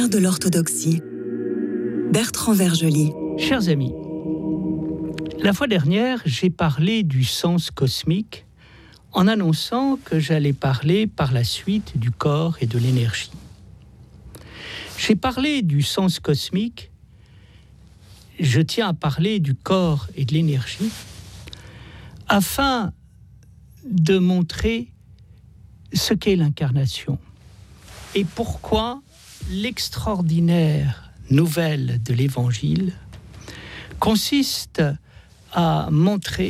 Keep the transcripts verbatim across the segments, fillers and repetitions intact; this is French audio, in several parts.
père de l'orthodoxie, Bertrand Vergely. Chers amis, la fois dernière, j'ai parlé du sens cosmique en annonçant que j'allais parler par la suite du corps et de l'énergie. J'ai parlé du sens cosmique, je tiens à parler du corps et de l'énergie afin de montrer ce qu'est l'incarnation et pourquoi l'extraordinaire nouvelle de l'Évangile consiste à montrer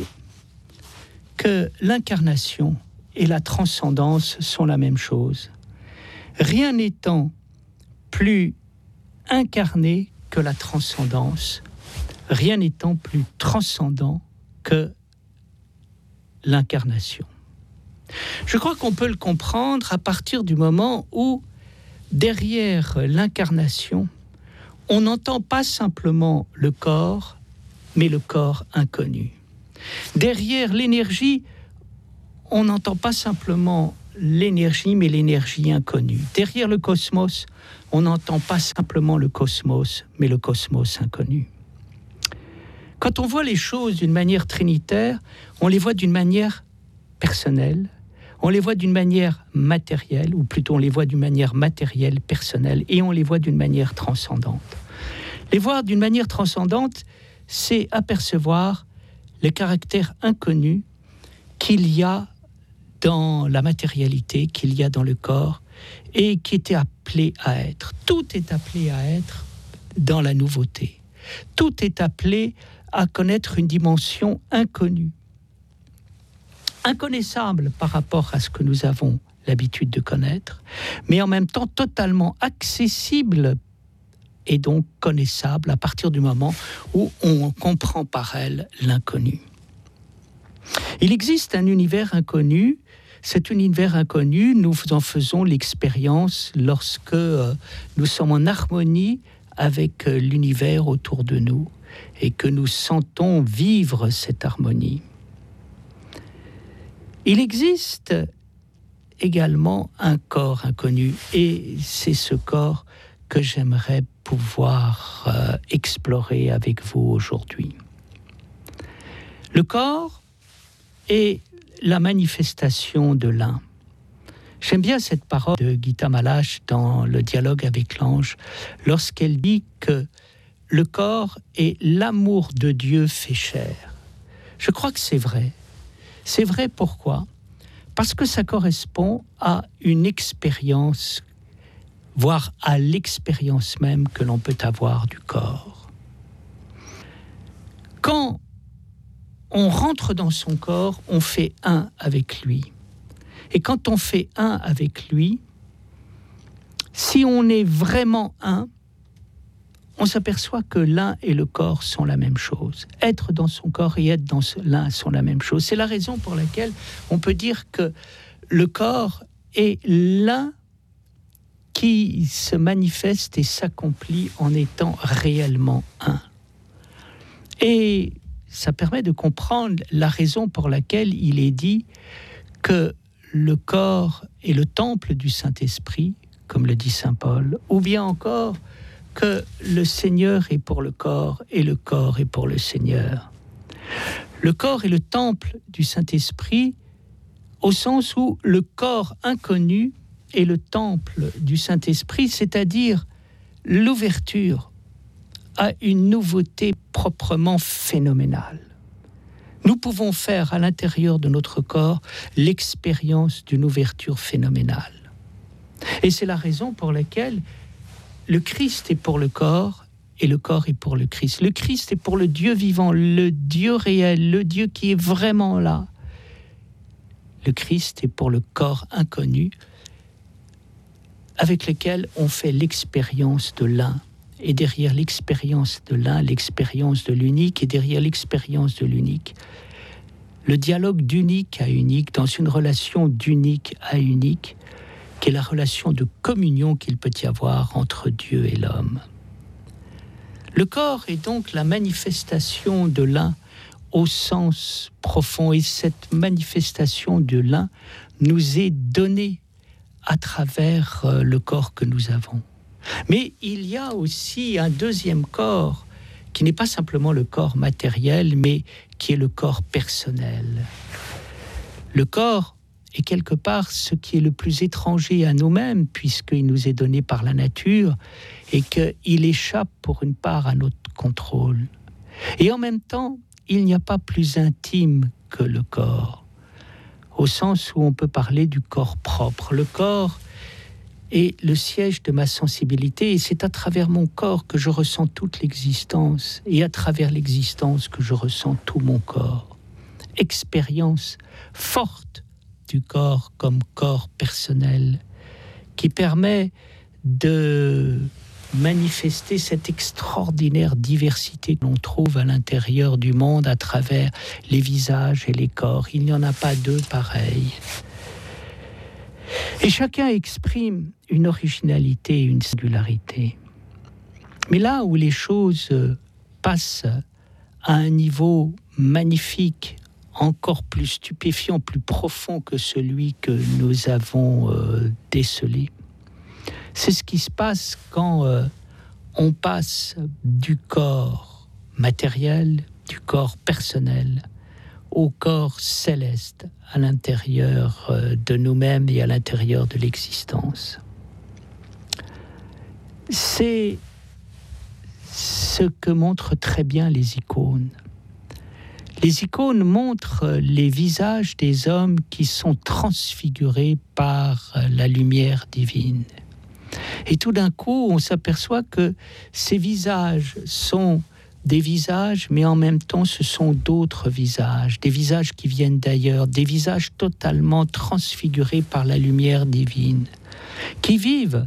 que l'incarnation et la transcendance sont la même chose. Rien n'étant plus incarné que la transcendance, rien n'étant plus transcendant que l'incarnation. Je crois qu'on peut le comprendre à partir du moment où, derrière l'incarnation, on n'entend pas simplement le corps, mais le corps inconnu. Derrière l'énergie, on n'entend pas simplement l'énergie, mais l'énergie inconnue. Derrière le cosmos, on n'entend pas simplement le cosmos, mais le cosmos inconnu. Quand on voit les choses d'une manière trinitaire, on les voit d'une manière personnelle, on les voit d'une manière matérielle, ou plutôt on les voit d'une manière matérielle, personnelle, et on les voit d'une manière transcendante. Les voir d'une manière transcendante, c'est apercevoir le caractère inconnu qu'il y a dans la matérialité, qu'il y a dans le corps, et qui était appelé à être. Tout est appelé à être dans la nouveauté. Tout est appelé à connaître une dimension inconnue. Inconnaissable par rapport à ce que nous avons l'habitude de connaître, mais en même temps totalement accessible et donc connaissable à partir du moment où on comprend par elle l'inconnu. Il existe un univers inconnu. Cet univers inconnu, nous en faisons l'expérience lorsque euh, nous sommes en harmonie avec euh, l'univers autour de nous et que nous sentons vivre cette harmonie. Il existe également un corps inconnu et c'est ce corps que j'aimerais pouvoir euh, explorer avec vous aujourd'hui. Le corps est la manifestation de l'un. J'aime bien cette parole de Gita Malache dans le dialogue avec l'ange, lorsqu'elle dit que le corps est l'amour de Dieu fait chair. Je crois que c'est vrai. C'est vrai pourquoi ? Parce que ça correspond à une expérience, voire à l'expérience même que l'on peut avoir du corps. Quand on rentre dans son corps, on fait un avec lui. Et quand on fait un avec lui, si on est vraiment un, on s'aperçoit que l'un et le corps sont la même chose. Être dans son corps et être dans l'un sont la même chose. C'est la raison pour laquelle on peut dire que le corps est l'un qui se manifeste et s'accomplit en étant réellement un. Et ça permet de comprendre la raison pour laquelle il est dit que le corps est le temple du Saint-Esprit, comme le dit saint Paul, ou bien encore que le Seigneur est pour le corps et le corps est pour le Seigneur. Le corps est le temple du Saint-Esprit au sens où le corps inconnu est le temple du Saint-Esprit, c'est-à-dire l'ouverture à une nouveauté proprement phénoménale. Nous pouvons faire à l'intérieur de notre corps l'expérience d'une ouverture phénoménale. Et c'est la raison pour laquelle le Christ est pour le corps et le corps est pour le Christ. Le Christ est pour le Dieu vivant, le Dieu réel, le Dieu qui est vraiment là. Le Christ est pour le corps inconnu avec lequel on fait l'expérience de l'un. Et derrière l'expérience de l'un, l'expérience de l'unique, et derrière l'expérience de l'unique, le dialogue d'unique à unique, dans une relation d'unique à unique, qui est la relation de communion qu'il peut y avoir entre Dieu et l'homme. Le corps est donc la manifestation de l'un au sens profond, et cette manifestation de l'un nous est donnée à travers le corps que nous avons. Mais il y a aussi un deuxième corps qui n'est pas simplement le corps matériel, mais qui est le corps personnel. Le corps est quelque part ce qui est le plus étranger à nous-mêmes, puisqu'il nous est donné par la nature et qu'il échappe pour une part à notre contrôle. Et en même temps, il n'y a pas plus intime que le corps, au sens où on peut parler du corps propre. Le corps est le siège de ma sensibilité, et c'est à travers mon corps que je ressens toute l'existence, et à travers l'existence que je ressens tout mon corps. Expérience forte du corps comme corps personnel, qui permet de manifester cette extraordinaire diversité que l'on trouve à l'intérieur du monde à travers les visages et les corps. Il n'y en a pas deux pareils. Et chacun exprime une originalité, une singularité. Mais là où les choses passent à un niveau magnifique, encore plus stupéfiant, plus profond que celui que nous avons euh, décelé, c'est ce qui se passe quand euh, on passe du corps matériel, du corps personnel, au corps céleste, à l'intérieur de nous-mêmes et à l'intérieur de l'existence. C'est ce que montrent très bien les icônes. Les icônes montrent les visages des hommes qui sont transfigurés par la lumière divine. Et tout d'un coup, on s'aperçoit que ces visages sont des visages, mais en même temps, ce sont d'autres visages, des visages qui viennent d'ailleurs, des visages totalement transfigurés par la lumière divine, qui vivent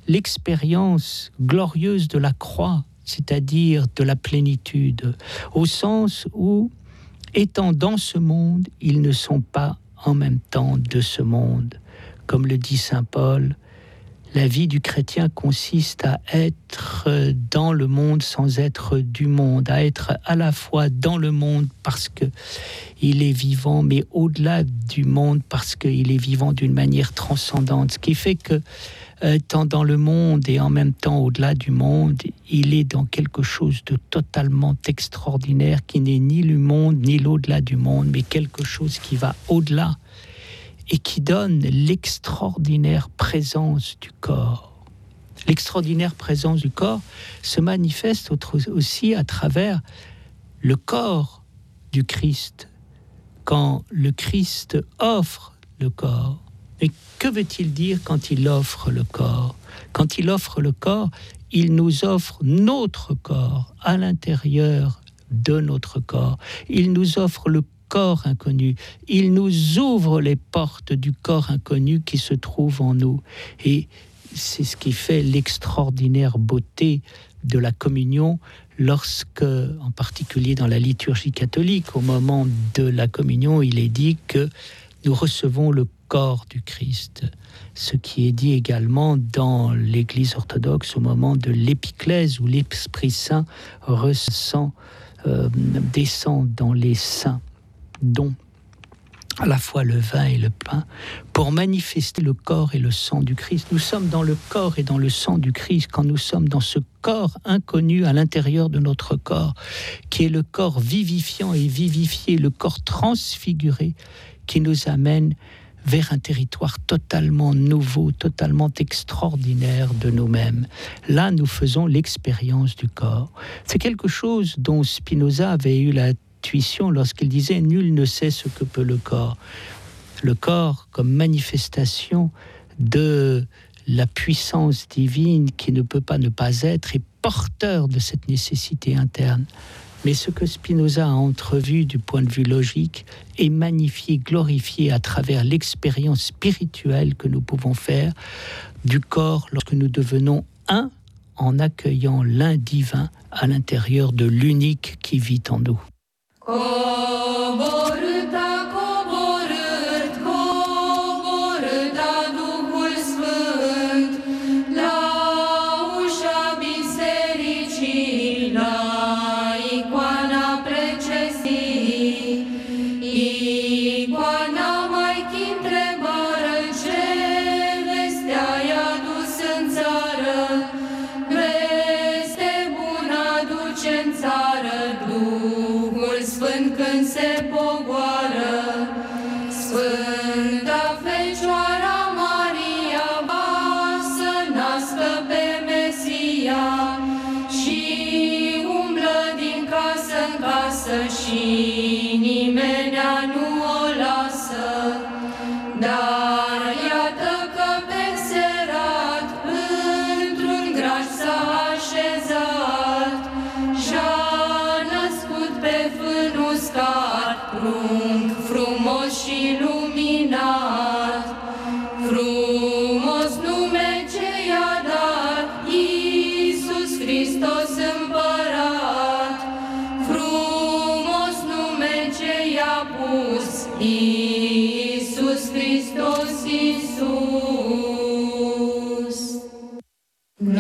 l'expérience glorieuse de la croix, c'est-à-dire de la plénitude, au sens où, étant dans ce monde, ils ne sont pas en même temps de ce monde. Comme le dit saint Paul, la vie du chrétien consiste à être dans le monde sans être du monde, à être à la fois dans le monde parce qu'il est vivant, mais au-delà du monde parce qu'il est vivant d'une manière transcendante. Ce qui fait que, étant dans le monde et en même temps au-delà du monde, il est dans quelque chose de totalement extraordinaire qui n'est ni le monde ni l'au-delà du monde, mais quelque chose qui va au-delà et qui donne l'extraordinaire présence du corps. L'extraordinaire présence du corps se manifeste aussi à travers le corps du Christ, quand le Christ offre le corps. Et que veut-il dire quand il offre le corps ? Quand il offre le corps, il nous offre notre corps à l'intérieur de notre corps. Il nous offre le corps inconnu. Il nous ouvre les portes du corps inconnu qui se trouve en nous. Et c'est ce qui fait l'extraordinaire beauté de la communion lorsque, en particulier dans la liturgie catholique, au moment de la communion, il est dit que nous recevons le corps du Christ. Ce qui est dit également dans l'Église orthodoxe au moment de l'épiclèse où l'Esprit Saint ressent, euh, descend dans les saints, dont à la fois le vin et le pain, pour manifester le corps et le sang du Christ. Nous sommes dans le corps et dans le sang du Christ quand nous sommes dans ce corps inconnu à l'intérieur de notre corps, qui est le corps vivifiant et vivifié, le corps transfiguré, qui nous amène vers un territoire totalement nouveau, totalement extraordinaire de nous-mêmes. Là, nous faisons l'expérience du corps. C'est quelque chose dont Spinoza avait eu la intuition lorsqu'il disait « Nul ne sait ce que peut le corps ». Le corps comme manifestation de la puissance divine qui ne peut pas ne pas être est porteur de cette nécessité interne. Mais ce que Spinoza a entrevu du point de vue logique est magnifié, glorifié à travers l'expérience spirituelle que nous pouvons faire du corps lorsque nous devenons un en accueillant l'un divin à l'intérieur de l'unique qui vit en nous.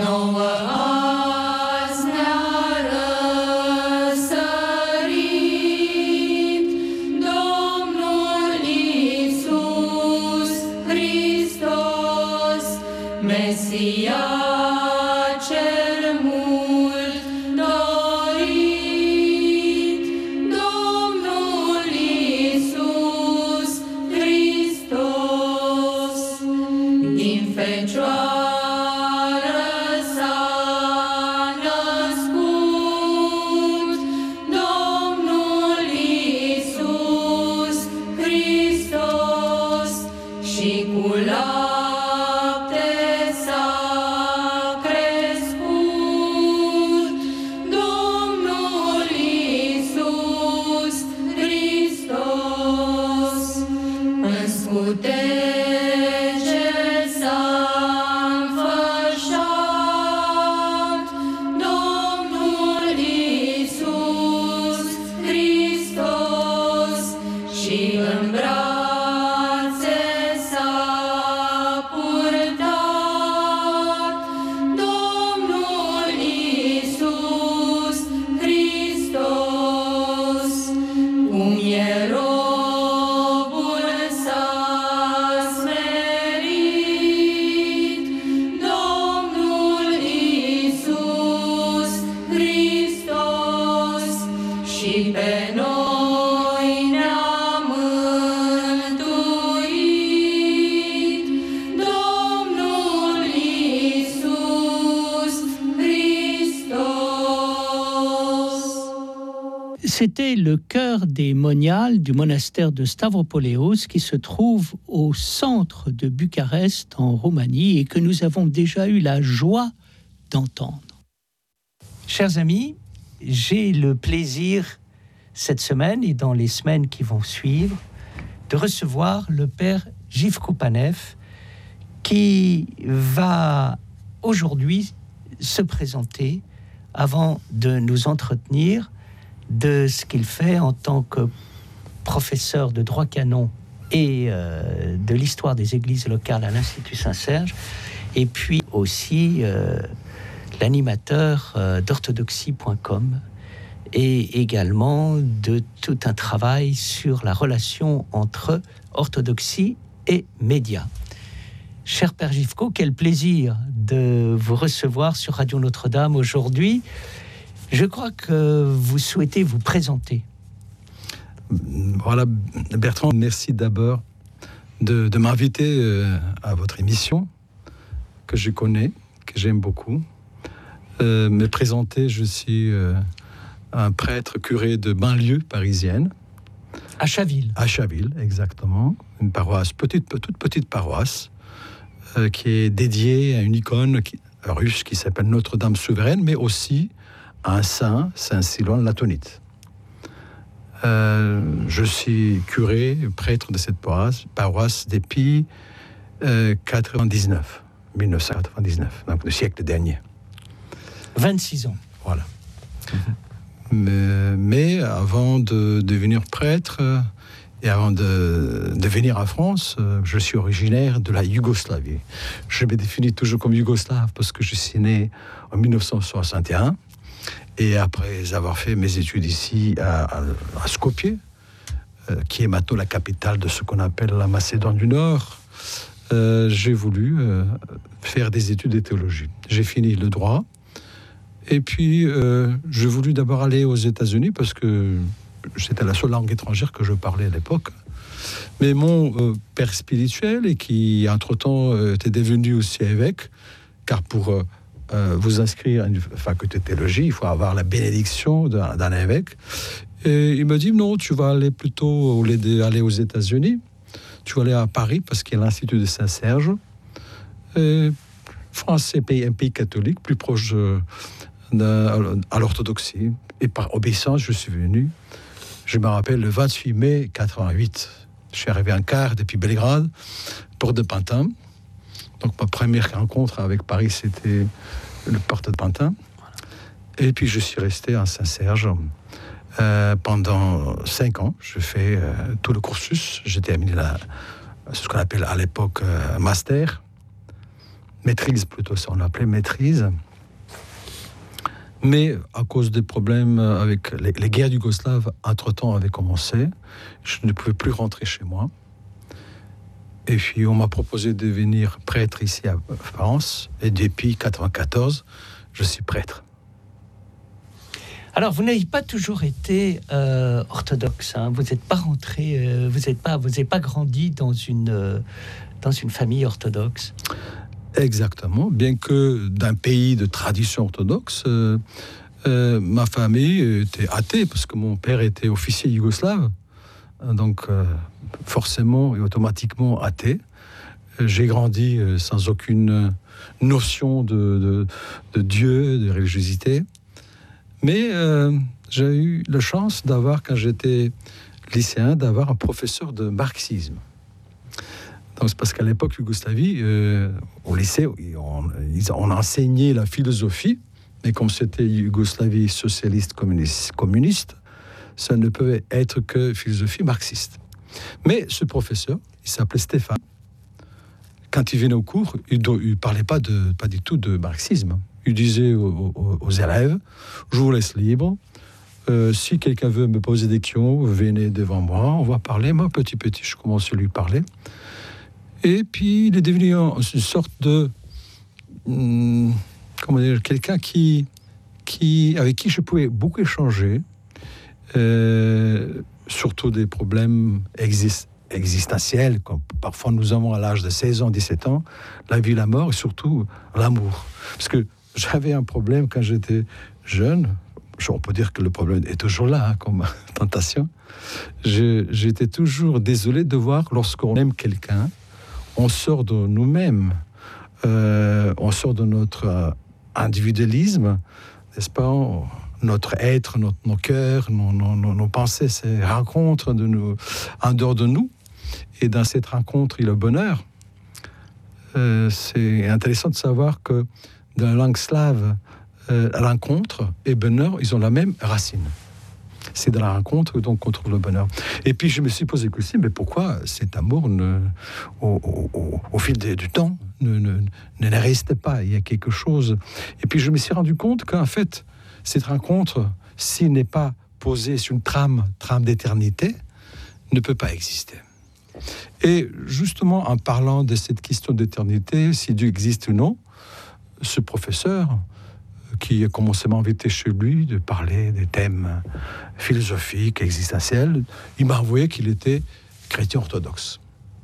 C'était le chœur des moniales du monastère de Stavropoleos qui se trouve au centre de Bucarest en Roumanie et que nous avons déjà eu la joie d'entendre. Chers amis, j'ai le plaisir cette semaine et dans les semaines qui vont suivre de recevoir le père Živko Panev qui va aujourd'hui se présenter avant de nous entretenir de ce qu'il fait en tant que professeur de droit canon et euh, de l'histoire des églises locales à l'Institut Saint-Serge, et puis aussi euh, l'animateur euh, d'orthodoxie point com et également de tout un travail sur la relation entre orthodoxie et médias. Cher Père Živko, quel plaisir de vous recevoir sur Radio Notre-Dame aujourd'hui. Je crois que vous souhaitez vous présenter. Voilà, Bertrand, merci d'abord de, de m'inviter euh, à votre émission, que je connais, que j'aime beaucoup. Euh, me présenter, je suis euh, un prêtre curé de banlieue parisienne. À Chaville. À Chaville, exactement. Une paroisse, petite, toute petite paroisse, euh, qui est dédiée à une icône qui, russe qui s'appelle Notre-Dame souveraine, mais aussi un saint, Saint Silouan Latonite. Euh, je suis curé, prêtre de cette paroisse, paroisse depuis euh, quatre-vingt-dix-neuf, mille neuf cent quatre-vingt-dix-neuf, donc le siècle dernier. vingt-six ans. Voilà. Mm-hmm. Mais, mais avant de devenir prêtre et avant de, de venir en France, je suis originaire de la Yougoslavie. Je me définis toujours comme yougoslave parce que je suis né en mille neuf cent soixante et un. Et après avoir fait mes études ici à, à, à Skopje, euh, qui est maintenant la capitale de ce qu'on appelle la Macédoine du Nord, euh, j'ai voulu euh, faire des études de théologie. J'ai fini le droit. Et puis, euh, j'ai voulu d'abord aller aux États-Unis parce que c'était la seule langue étrangère que je parlais à l'époque. Mais mon euh, père spirituel, et qui entre-temps euh, était devenu aussi évêque, car pour euh, euh, vous inscrire à une faculté de théologie, il faut avoir la bénédiction d'un, d'un évêque. Et il me dit, non, tu vas aller plutôt, au lieu d'aller aux États-Unis, tu vas aller à Paris parce qu'il y a l'Institut de Saint-Serge. Et France, c'est un pays, un pays catholique, plus proche de, de, à l'orthodoxie. Et par obéissance, je suis venu. Je me rappelle le vingt-huit mai quatre-vingt-huit. Je suis arrivé en car depuis Belgrade, porte de Pantin. Donc ma première rencontre avec Paris, c'était le porte de Pantin. Et puis je suis resté à Saint-Serge euh, pendant cinq ans. Je fais euh, tout le cursus. J'ai terminé la, ce qu'on appelle à l'époque euh, master. maîtrise plutôt, ça on l'appelait maîtrise. Mais à cause des problèmes avec les, les guerres yougoslaves, entre-temps avaient commencé, je ne pouvais plus rentrer chez moi. Et puis on m'a proposé de devenir prêtre ici à France, et depuis quatre-vingt-quatorze, je suis prêtre. Alors, vous n'avez pas toujours été euh, orthodoxe, hein. Vous n'êtes pas rentré, euh, vous n'êtes pas, vous n'avez pas grandi dans une, euh, dans une famille orthodoxe. Exactement, bien que d'un pays de tradition orthodoxe, euh, euh, ma famille était athée, parce que mon père était officier yougoslave, donc euh, forcément et automatiquement athée. J'ai grandi euh, sans aucune notion de, de, de Dieu, de religiosité. Mais euh, j'ai eu la chance d'avoir, quand j'étais lycéen, d'avoir un professeur de marxisme. Donc, c'est parce qu'à l'époque, Yougoslavie, euh, au lycée, on, on enseignait la philosophie, mais comme c'était Yougoslavie socialiste communiste, communiste, ça ne pouvait être que philosophie marxiste. Mais ce professeur, il s'appelait Stéphane. Quand il venait au cours, il ne parlait pas, de, pas du tout de marxisme. Il disait aux, aux, aux élèves, je vous laisse libre. Euh, si quelqu'un veut me poser des questions, venez devant moi, on va parler. Moi, petit petit, je commence à lui parler. Et puis, il est devenu une sorte de... Hum, comment dire, quelqu'un qui, qui, avec qui je pouvais beaucoup échanger, euh, surtout des problèmes exist, existentiels, comme parfois nous avons à l'âge de seize ans, dix-sept ans, la vie, la mort, et surtout l'amour. Parce que j'avais un problème quand j'étais jeune, on peut dire que le problème est toujours là, hein, comme tentation. Je, j'étais toujours désolé de voir, lorsqu'on aime quelqu'un, on sort de nous-mêmes, euh, on sort de notre euh, individualisme, n'est-ce pas, on, notre être, notre, nos cœurs, nos, nos, nos pensées, ces rencontres de nous, en dehors de nous. Et dans cette rencontre, il y a le bonheur. Euh, c'est intéressant de savoir que dans la langue slave, euh, rencontre et bonheur, ils ont la même racine. C'est dans la rencontre donc qu'on trouve le bonheur. Et puis je me suis posé la question, mais pourquoi cet amour, ne, au, au, au, au fil de, du temps, ne, ne, ne reste pas? Il y a quelque chose. Et puis je me suis rendu compte qu'en fait, cette rencontre, s'il n'est pas posée sur une trame, trame d'éternité, ne peut pas exister. Et justement, en parlant de cette question d'éternité, si Dieu existe ou non, ce professeur, qui a commencé à m'inviter chez lui, de parler des thèmes philosophiques, existentiels, il m'a avoué qu'il était chrétien orthodoxe.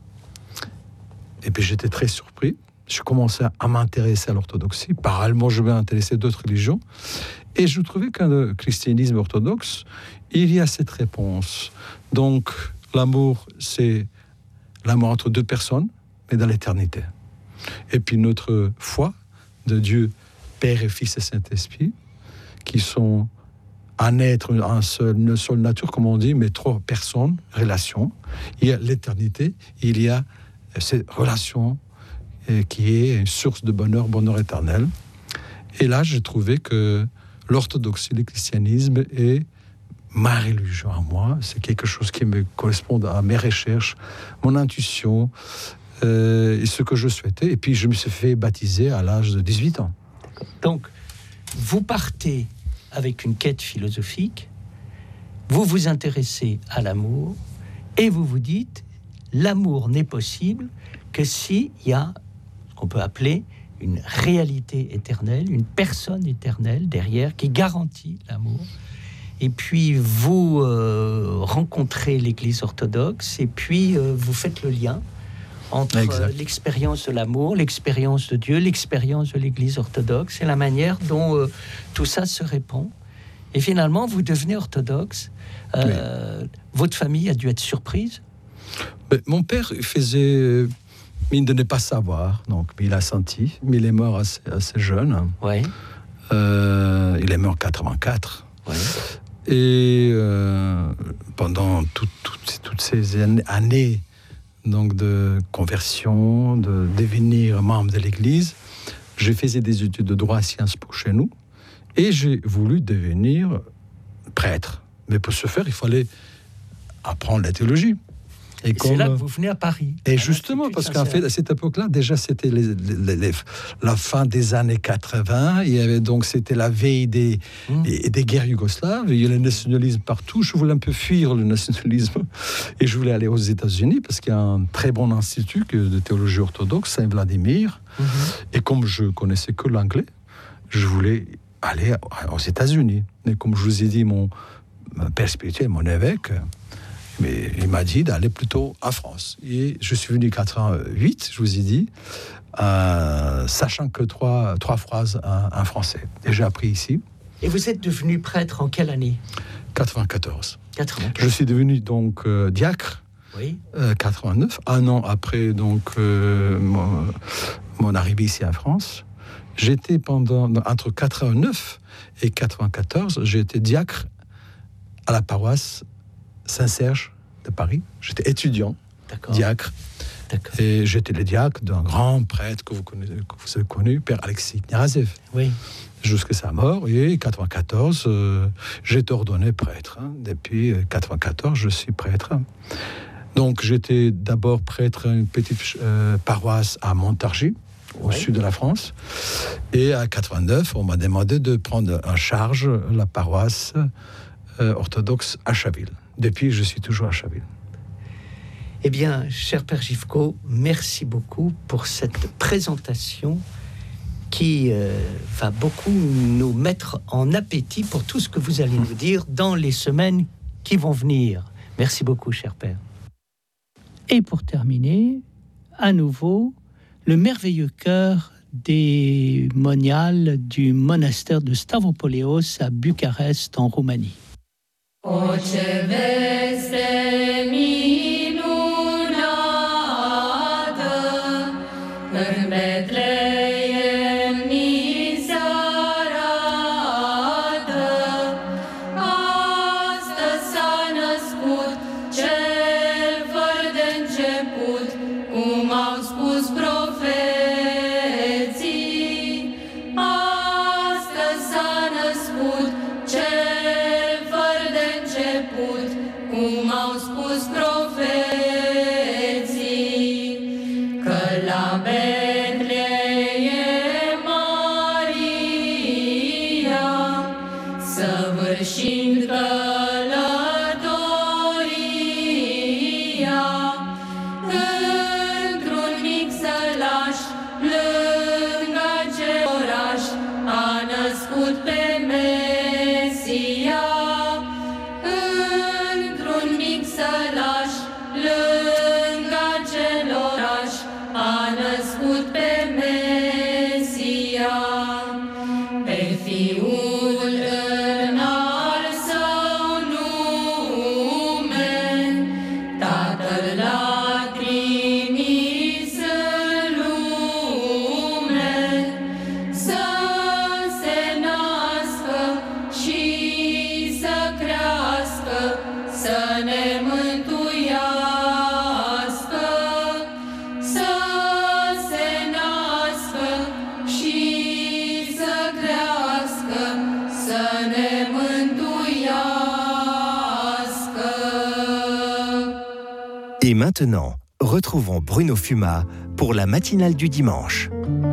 Et puis j'étais très surpris. Je commençais à m'intéresser à l'orthodoxie. Parallèlement, je m'intéressais à d'autres religions. Et je trouvais qu'un le christianisme orthodoxe, il y a cette réponse. Donc, l'amour, c'est l'amour entre deux personnes, mais dans l'éternité. Et puis notre foi de Dieu, Père et Fils et Saint-Esprit, qui sont un être, un seul, une seule nature, comme on dit, mais trois personnes, relations. Il y a l'éternité, il y a cette relation qui est une source de bonheur, bonheur éternel. Et là, j'ai trouvé que l'orthodoxie, le christianisme est ma religion à moi. C'est quelque chose qui me correspond à mes recherches, mon intuition, euh, et ce que je souhaitais. Et puis, je me suis fait baptiser à l'âge de dix-huit ans. Donc, vous partez avec une quête philosophique, vous vous intéressez à l'amour, et vous vous dites, l'amour n'est possible que s'il y a ce qu'on peut appeler une réalité éternelle, une personne éternelle derrière qui garantit l'amour. Et puis vous euh, rencontrez l'Église orthodoxe, et puis euh, vous faites le lien entre euh, l'expérience de l'amour, l'expérience de Dieu, l'expérience de l'Église orthodoxe, et la manière dont euh, tout ça se répond. Et finalement, vous devenez orthodoxe. Euh, oui. Votre famille a dû être surprise. Mais mon père faisait mine de ne pas savoir, donc il a senti, mais il est mort assez, assez jeune. Ouais. Euh, il est mort en quatre-vingt-quatre. Ouais. Et euh, pendant tout, tout, toutes ces années donc de conversion, de devenir membre de l'Église, j'ai fait des études de droit à Sciences Po chez nous, et j'ai voulu devenir prêtre. Mais pour ce faire, il fallait apprendre la théologie. Et, et comme, c'est là que vous venez à Paris. Et justement, parce qu'en fait, à cette époque-là, déjà, c'était les, les, les, la fin des années quatre-vingts. Il y avait donc, c'était la veille des, mmh. des, des guerres yougoslaves. Il y a le nationalisme partout. Je voulais un peu fuir le nationalisme. Et je voulais aller aux États-Unis parce qu'il y a un très bon institut de théologie orthodoxe, Saint-Vladimir. Mmh. Et comme je connaissais que l'anglais, je voulais aller aux États-Unis. Et comme je vous ai dit, mon père spirituel, mon évêque, mais il m'a dit d'aller plutôt à France. Et je suis venu quatre-vingt-huit, je vous ai dit, euh, sachant que trois, trois phrases en, en français. Et j'ai appris ici. Et vous êtes devenu prêtre en quelle année ? quatre-vingt-quatorze. quatre-vingt-quatorze. Je suis devenu donc euh, diacre. Oui. Euh, quatre-vingt-neuf, un an après donc euh, mon, mon arrivée ici en France. J'étais pendant entre quatre-vingt-neuf et quatre-vingt-quatorze, j'ai été diacre à la paroisse Saint-Serge de Paris. J'étais étudiant, D'accord. diacre. D'accord. Et j'étais le diacre d'un grand prêtre que vous, connaissez, que vous avez connu, Père Alexis Kniazev. Oui. Jusqu'à sa mort. Et en quatre-vingt-quatorze, euh, j'ai été ordonné prêtre. Hein. Depuis quatre-vingt-quatorze, je suis prêtre. Donc j'étais d'abord prêtre à une petite euh, paroisse à Montargis, au oui. sud de la France. Et à quatre-vingt-neuf, on m'a demandé de prendre en charge la paroisse euh, orthodoxe à Chaville. Depuis, je suis toujours à Chaville. Eh bien, cher Père Gifco, merci beaucoup pour cette présentation qui euh, va beaucoup nous mettre en appétit pour tout ce que vous allez nous dire dans les semaines qui vont venir. Merci beaucoup, cher Père. Et pour terminer, à nouveau, le merveilleux chœur des moniales du monastère de Stavropoleos à Bucarest, en Roumanie. O ce veste minunată în Betleem ni se arată, astăzi s-a născut cel fără de început, cum au spus profeții. Astăzi s-a născut cel fără de început, cum au spus profeții, că la Betleem Maria, săvârșind călătoria, într-un mic sălaș, lângă acel oraș, a născut pe Mesia. Într-un mic sălaș, lângă acel oraș, a născut pe Mesia. Pe Fiul înalt său nume, Tatăl l-a trimis în lume, să se nască și să crească, să ne mântuiască, să se nască și să crească, să ne mântuiască. Et maintenant, retrouvons Bruno Fuma pour la matinale du dimanche.